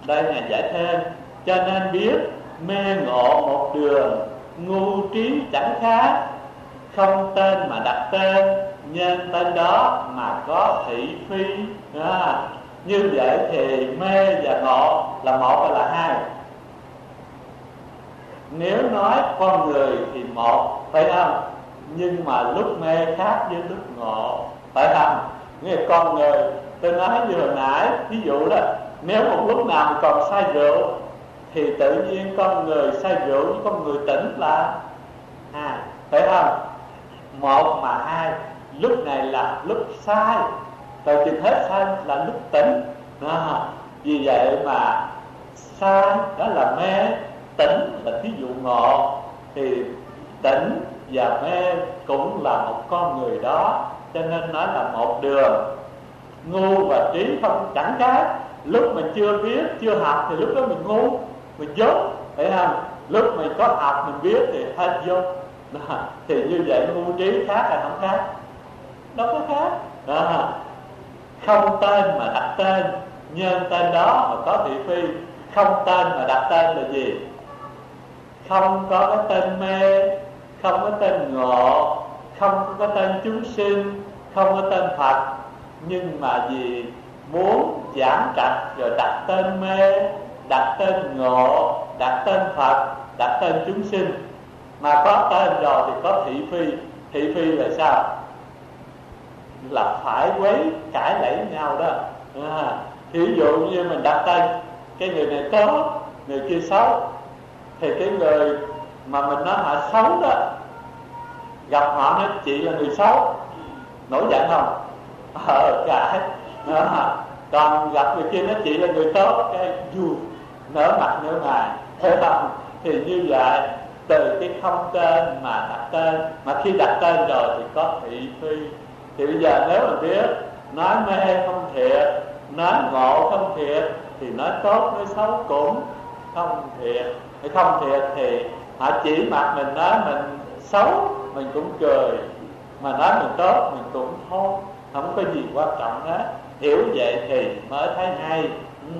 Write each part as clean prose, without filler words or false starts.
Đây Ngài giải thêm: cho nên biết mê ngộ một đường, ngu trí chẳng khác. Không tên mà đặt tên, nhân tên đó mà có thị phi. Như vậy thì mê và ngộ là một hay là hai? Nếu nói con người thì một, phải không? Nhưng mà lúc mê khác với lúc ngộ, phải không? Nghĩa là con người, tôi nói như hồi nãy, ví dụ đó, nếu một lúc nào mà còn say rượu thì tự nhiên con người say rượu với con người tỉnh là hai, phải không? Một mà hai, lúc này là lúc sai, rồi chừng hết sai là lúc tỉnh. Vì vậy mà sai đó là mê, tỉnh là thí dụ ngộ. Thì tỉnh và mê cũng là một con người đó, cho nên nói là một đường. Ngu và trí không chẳng khác. Lúc mình chưa biết, chưa học thì lúc đó mình ngu, mình dốt, phải không? Lúc mình có học mình biết thì hết dốt. Thì như vậy ngu trí khác hay không khác? Đâu có khác. Không tên mà đặt tên, nhân tên đó mà có thị phi. Không tên mà đặt tên là gì? Không có cái tên mê, không có tên ngộ, không có tên chúng sinh, không có tên Phật. Nhưng mà vì muốn giảm trạch rồi đặt tên mê, đặt tên ngộ, đặt tên Phật, đặt tên chúng sinh. Mà có tên rồi thì có thị phi. Thị phi là sao? Là phải quấy cãi lẫy nhau đó. Ví dụ như mình đặt tên cái người này tốt, người kia xấu, thì cái người mà mình nói họ xấu đó, gặp họ nói chị là người xấu, nổi giận không? Cãi. Còn gặp người kia nói chị là người tốt, cái vui, nở mặt nở mày, thấy không? Thì như vậy, từ cái không tên mà đặt tên, mà khi đặt tên rồi thì có thị phi. Thì bây giờ nếu mà biết nói mê không thiệt, nói ngộ không thiệt, thì nói tốt nói xấu cũng không thiệt. Hay không thiệt thì họ chỉ mặt mình nói mình xấu, mình cũng cười, mà nói mình tốt mình cũng thôi, không có gì quan trọng hết. Hiểu vậy thì mới thấy hay.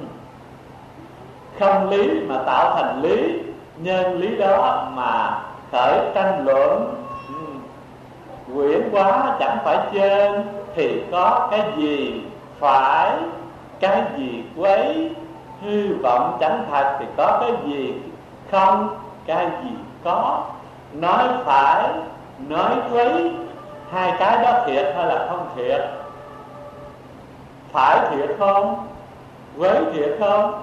Không lý mà tạo thành lý, nhân lý đó mà khởi tranh luận. Quyển quá chẳng phải trên, thì có cái gì phải, cái gì quấy. Hư vọng chẳng thật, thì có cái gì không, cái gì có. Nói phải, nói quấy, hai cái đó thiệt hay là không thiệt? Phải thiệt không? Quấy thiệt không?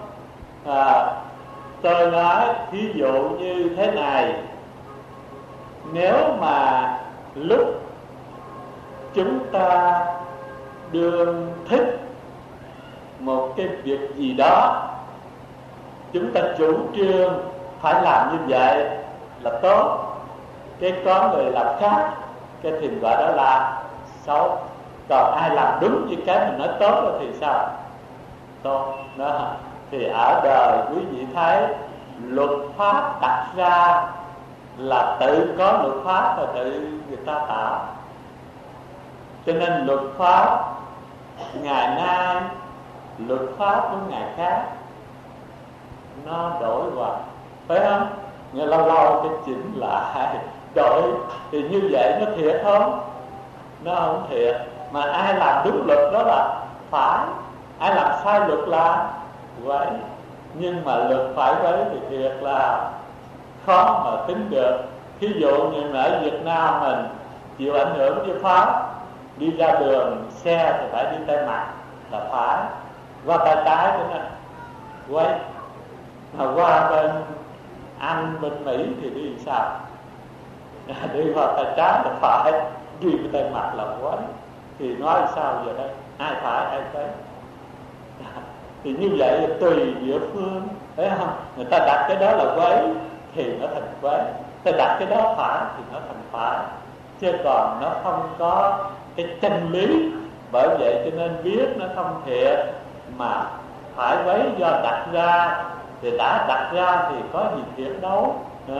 Tôi nói ví dụ như thế này: nếu mà lúc chúng ta đương thích một cái việc gì đó, chúng ta chủ trương phải làm như vậy là tốt, cái có người làm khác, cái thì gọi đó là xấu. Còn ai làm đúng như cái mình nói tốt đó thì sao? Tốt đó. Thì ở đời quý vị thấy luật pháp đặt ra là tự có luật pháp và tự người ta tạo. Cho nên luật pháp ngày nay, luật pháp của ngày khác, nó đổi hoài, phải không? Người lâu lâu cái chỉnh lại đổi. Thì như vậy nó thiệt không? Nó không thiệt. Mà ai làm đúng luật đó là phải, ai làm sai luật là quấy. Nhưng mà luật phải quấy thì thiệt là khó mà tính được. Ví dụ như ở Việt Nam mình chịu ảnh hưởng với Pháp, đi ra đường xe thì phải đi tay mặt là phải, qua tay trái cũng là quấy. Mà qua bên Anh, bên Mỹ thì đi sao? Đi qua tay trái là phải, đi với tay mặt là quấy. Thì nói sao giờ đây? Ai phải ai quấy? Thì như vậy tùy địa phương, thấy không? Người ta đặt cái đó là quấy thì nó thành quấy, người ta đặt cái đó phải thì nó thành phải, chứ còn nó không có cái chân lý. Bởi vậy cho nên biết nó không thiệt, mà phải quấy do đặt ra. Thì đã đặt ra thì có gì thiệt đâu.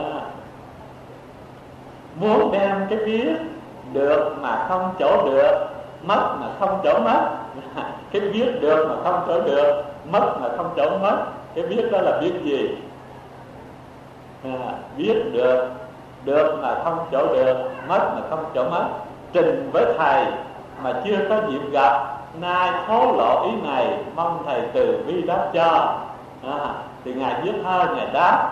Muốn đem cái biết được mà không chỗ được, mất mà không chỗ mất, Cái biết được mà không chỗ được, mất mà không chỗ mất, cái biết đó là biết gì? Biết được, được mà không chỗ được, mất mà không chỗ mất. Trình với thầy mà chưa có dịp gặp, nay thố lộ ý này, mong thầy từ bi đáp cho. Thì ngài viết hơi, ngài đáp.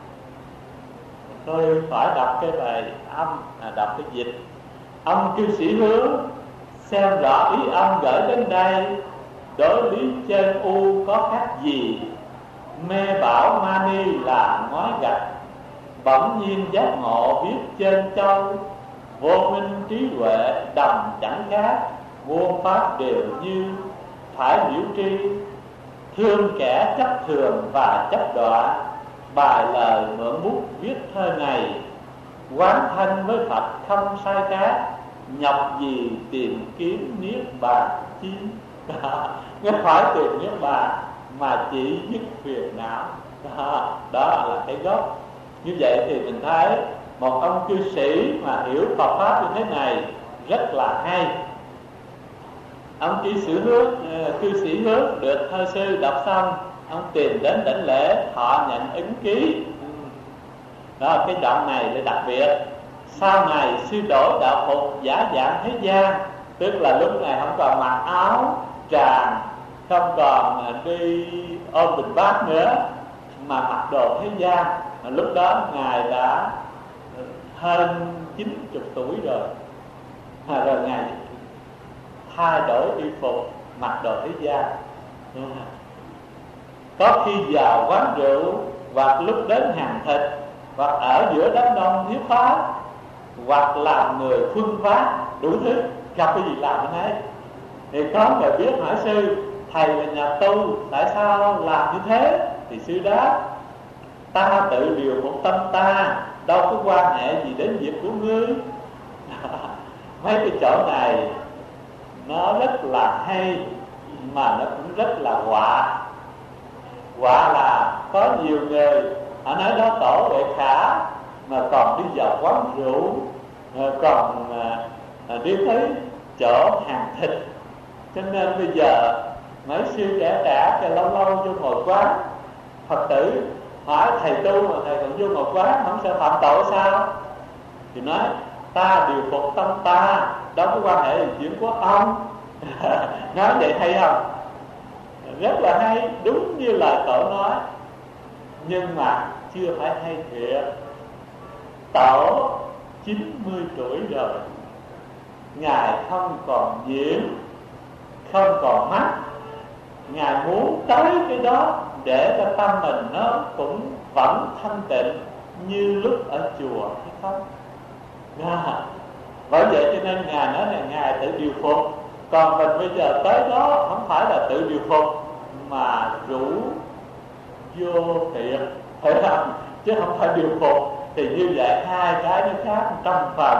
Tôi phải đọc cái bài âm, đọc cái dịch. Ông cư sĩ Hướng xem rõ ý ông gửi đến đây, đối lý chân u có khác gì? Mê bảo mani là ngói gạch, bỗng nhiên giác ngộ viết trên châu. Vô minh trí huệ đồng chẳng khác, vô pháp đều như phải hiểu tri. Thương kẻ chấp thường và chấp đọa, bài lời mượn bút viết thơ này. Quán thanh với Phật không sai khác, nhọc gì tìm kiếm niết bàn chi. Nghe phải tìm niết bàn mà chỉ dứt phiền não. Đó là cái gốc. Như vậy thì mình thấy một ông cư sĩ mà hiểu Phật pháp như thế này rất là hay. Ông cư sĩ Hướng được thơ sư đọc xong, ông tìm đến đảnh lễ, họ nhận ứng ký. Đó, cái đoạn này là đặc biệt. Sau này sư đổi đạo phục giả dạng thế gian, tức là lúc này không còn mặc áo tràng, không còn đi ôm bình bát nữa, mà mặc đồ thế gian. Lúc đó ngài đã hơn 90 tuổi rồi. Rồi ngài thay đổi y phục, mặc đồ thế gian. Có khi vào quán rượu, hoặc lúc đến hàng thịt, hoặc ở giữa đám đông hiếu pháp, hoặc làm người khuân vác đủ thứ, gặp cái gì làm cái ấy. Thì có người biết hỏi sư, thầy là nhà tu, tại sao làm như thế? Thì sư đáp, ta tự điều một tâm ta, đâu có quan hệ gì đến việc của ngươi. Mấy cái chỗ này nó rất là hay, mà nó cũng rất là họa. Họa là có nhiều người họ nói đó tổ Huệ Khả mà còn đi vào quán rượu, còn đi tới chỗ hàng thịt. Cho nên bây giờ mấy sư trẻ trẻ cho lâu lâu vô ngồi quán, Phật tử hỏi thầy tu mà thầy còn vô ngồi quán, không sợ phạm tội sao? Thì nói ta điều phục tâm ta, đâu có quan hệ gì chuyện của ông. Nói vậy hay không? Rất là hay, đúng như lời tổ nói. Nhưng mà chưa phải hay thiệt. Tổ 90 tuổi rồi, ngài không còn diễn, không còn mắt. Ngài muốn tới cái đó để cho tâm mình nó cũng vẫn thanh tịnh như lúc ở chùa hay không? Bởi vậy cho nên ngài nói là ngài tự điều phục. Còn mình bây giờ tới đó không phải là tự điều phục, mà rủ vô thiệt, phải không? Chứ không phải điều phục. Thì như vậy hai cái nó khác trong phần.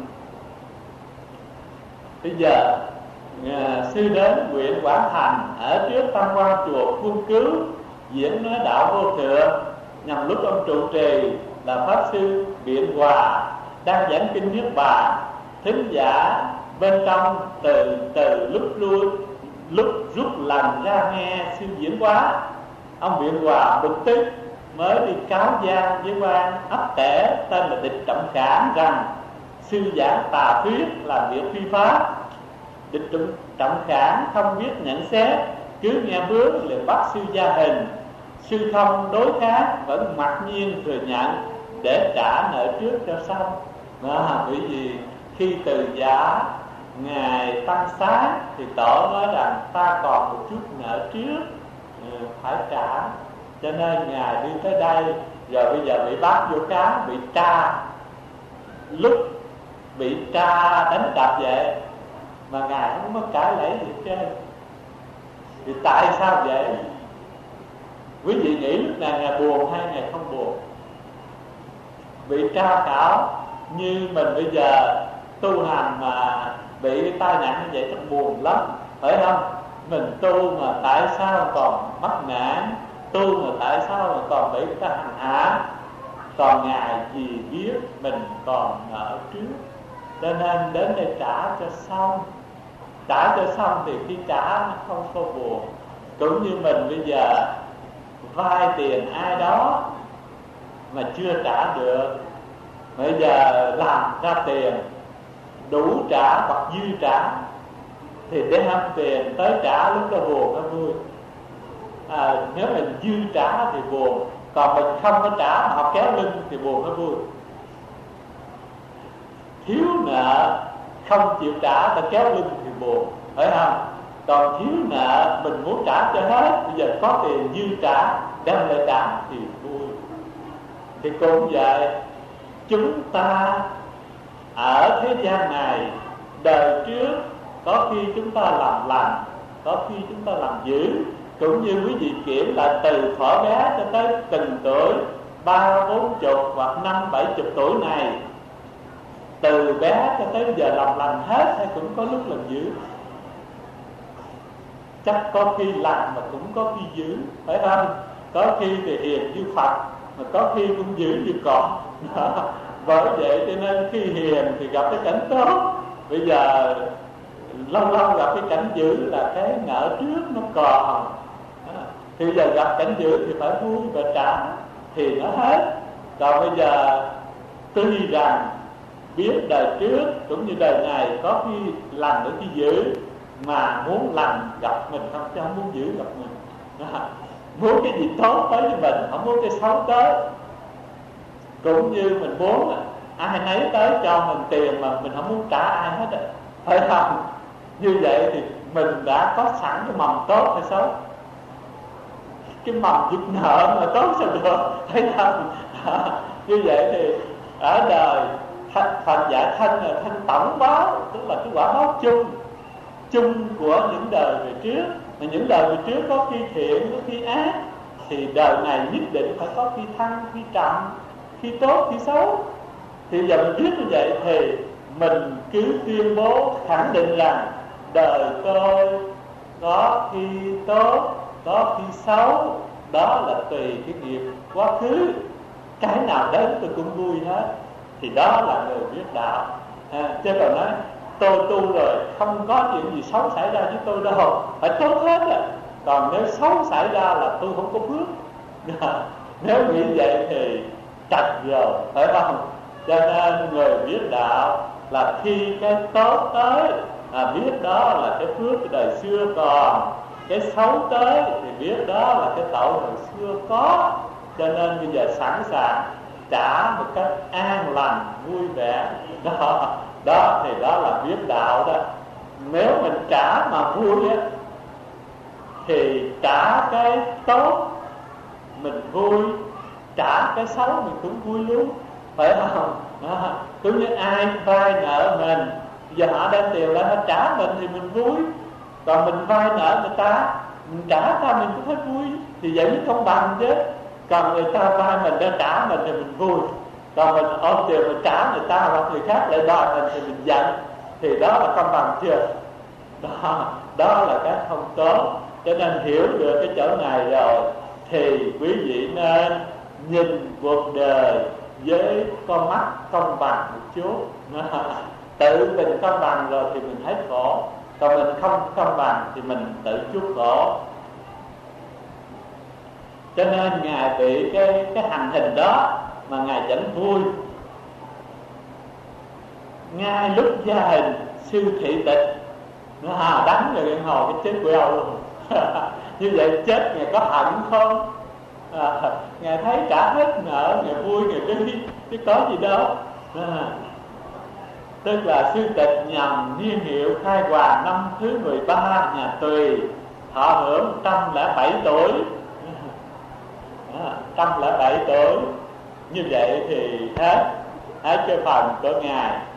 Bây giờ sư đến huyện Quảng Thành, ở trước Tam Quan chùa Phương Cứu diễn nói đạo vô thượng. Nhằm lúc ông trụ trì là pháp sư Biện Hòa đang giảng kinh Niết Bàn, thính giả bên trong từ lúc rút lần ra nghe sư diễn quá. Ông Biện Hòa bực tức mới đi cáo gian với quan ấp tể tên là Địch Trọng Khản rằng sư giảng tà thuyết làm việc phi pháp. Địch Trọng Khản không biết nhận xét, cứ nghe bướng liền bắt sư gia hình. Sư không đối kháng, vẫn mặc nhiên thừa nhận để trả nợ trước cho xong. Bởi vì khi từ giả ngài tăng xá thì tổ nói rằng ta còn một chút nợ trước phải trả. Cho nên ngài đi tới đây, rồi bây giờ bị bắt vô cám, bị tra. Lúc bị tra đánh đập vậy mà ngài không có cãi lẫy gì trên. Thì tại sao vậy? Quý vị nghĩ lúc nào ngài buồn hay ngài không buồn? Bị tra khảo như mình bây giờ tu hành mà bị tai nạn như vậy chắc buồn lắm, phải không? Mình tu mà tại sao còn mắc nạn, tu mà tại sao mà còn bị người ta hành hạ. Còn ngài gì biết mình còn nợ trước, cho nên đến đây trả cho xong. trả cho xong thì khi trả nó không có buồn. Cũng như mình bây giờ vay tiền ai đó mà chưa trả được, bây giờ làm ra tiền đủ trả hoặc dư trả thì đem tiền tới trả, lúc đó buồn nó vui. Nếu mình dư trả thì buồn, còn mình không có trả mà họ kéo lưng thì buồn nó vui. Thiếu nợ không chịu trả ta kéo lưng thì buồn, phải không? Còn thiếu nợ mình muốn trả cho hết, bây giờ có tiền dư trả đem lại trả thì vui. Thì cũng vậy, chúng ta ở thế gian này, đời trước có khi chúng ta làm lành, có khi chúng ta làm dữ. Cũng như quý vị kiểm là từ thuở bé cho tới từng tuổi 30, 40 hoặc 50, 70 tuổi này, từ bé cho tới giờ làm lành hết hay cũng có lúc làm dữ? Chắc có khi lành mà cũng có khi dữ, phải không? Có khi thì hiền như Phật, mà có khi cũng dữ như con. Bởi vậy cho nên khi hiền thì gặp cái cảnh tốt, bây giờ lâu lâu gặp cái cảnh dữ là cái nợ trước nó còn. Thì bây giờ gặp cảnh dữ thì phải vui và trả thì nó hết. Còn bây giờ tuy rằng biết đời trước cũng như đời này có khi lành ở khi dữ, mà muốn lành gặp mình không, chứ không muốn dữ gặp mình. Muốn cái gì tốt tới với mình, không muốn cái xấu tới. Cũng như mình muốn ai nấy tới cho mình tiền mà mình không muốn trả ai hết rồi, phải không? Như vậy thì mình đã có sẵn cái mầm tốt hay xấu? Cái mầm giật nợ mà tốt sao được, thấy không? Như vậy thì ở đời Phật dạy thanh là thanh tổng báo, tức là cái quả báo chung của những đời về trước. Mà những đời về trước có khi thiện, có khi ác, thì đời này nhất định phải có khi thăng, khi trầm, khi tốt, khi xấu. Thì giờ mình biết như vậy thì mình cứ tuyên bố khẳng định rằng đời tôi có khi tốt, có khi xấu, đó là tùy cái nghiệp quá khứ, cái nào đến tôi cũng vui hết. Thì đó là người biết đạo. Chứ còn nói tôi tu rồi không có chuyện gì xấu xảy ra với tôi đâu, phải tốt hết rồi. Còn nếu xấu xảy ra là tôi không có phước. Nếu nghĩ vậy thì trật rồi, phải không? Cho nên người biết đạo là khi cái tốt tới biết đó là cái phước của đời xưa còn, cái xấu tới thì biết đó là cái tội hồi xưa có. Cho nên bây giờ sẵn sàng trả một cách an lành, vui vẻ. Đó thì đó là biết đạo đó. Nếu mình trả mà vui á, thì trả cái tốt mình vui, trả cái xấu mình cũng vui luôn, phải không? Cũng như ai vay nợ mình, giờ họ đem tiền lại họ trả mình thì mình vui. Còn mình vay nợ người ta, mình trả ra mình cũng thấy vui. Thì vậy mới công bằng chứ. Còn người ta vay mình để trả mình thì mình vui, còn mình ôm tiền mình trả người ta hoặc người khác lại đòi mình thì mình giận. Thì đó là công bằng chưa? Đó là cái không tốt. Cho nên hiểu được cái chỗ này rồi thì quý vị nên nhìn cuộc đời với con mắt công bằng một chút. Tự mình công bằng rồi thì mình thấy khổ, còn mình không công bằng thì mình tự chuốc khổ. Cho nên Ngài bị cái hành hình đó mà Ngài chẳng vui. Ngay lúc gia hình siêu thị tịch, nó đánh rồi cái hồi cái chết của ông luôn. Như vậy chết Ngài có hận không? Ngài thấy trả hết nợ, Ngài vui, Ngài chứ có gì đâu. Tức là sư tịch nhằm niên hiệu khai hòa năm thứ 13 nhà Tùy, thọ hưởng 107 tuổi. 107 tuổi. Như vậy thì hết cái phần của Ngài.